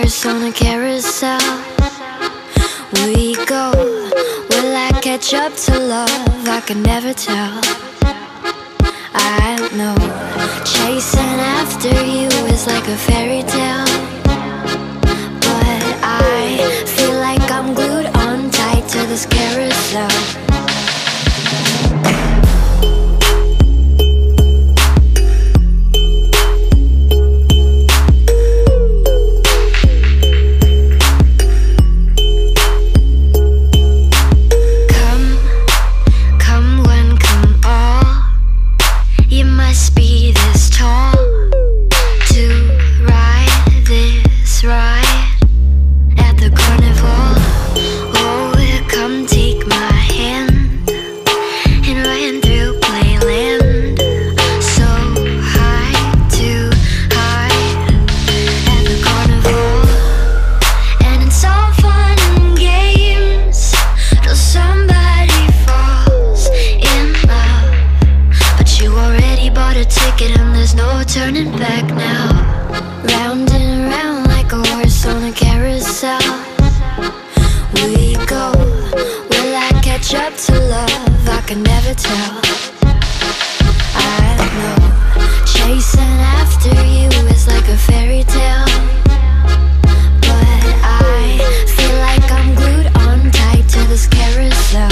horse on a carousel. We go, will I catch up to love? I can never tell. I know, chasing after you is like a fairy tale, but I feel like I'm glued on tight to this carousel. Turning back now, round and round like a horse on a carousel. We go, will I catch up to love? I can never tell. I know, chasing after you is like a fairy tale, but I feel like I'm glued on tight to this carousel.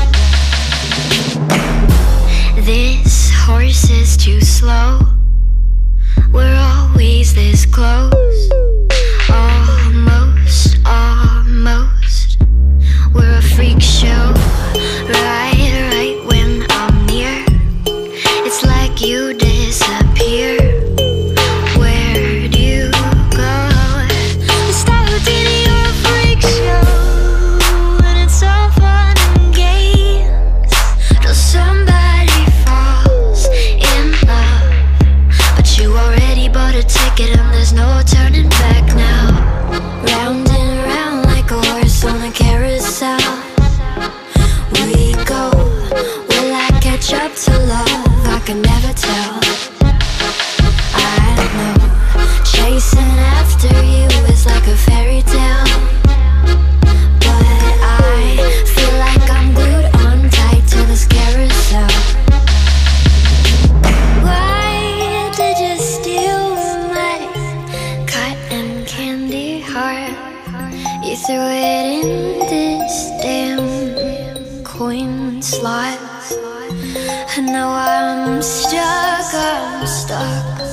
This horse is too slow. We're always this close, almost, almost. We're a freak show, right when I'm near. It's like you disappear. Where do you go? I stopped in your freak show, and it's all fun and games till somebody falls in love. But you already bought a ticket and there's no turning back now. Round and round like a horse on a carousel. We go, will I catch up to love? I can never tell. I know, chasing after you is like a fairy tale, but I feel like I'm glued on tight to this carousel. Why did you steal my cotton candy heart? You threw it in this damn coin slot, and now I'm stuck, I'm stuck.